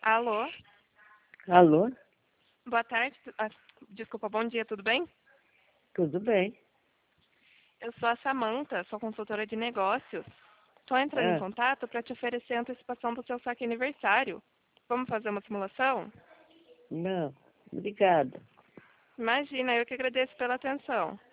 Alô? Alô? Boa tarde. Desculpa, bom dia, tudo bem? Tudo bem? Eu sou a Samanta, sou consultora de negócios. Estou entrando em Ah, contato para te oferecer a antecipação do seu saque aniversário. Vamos fazer uma simulação? não, obrigada. Imagina, eu que agradeço pela atenção.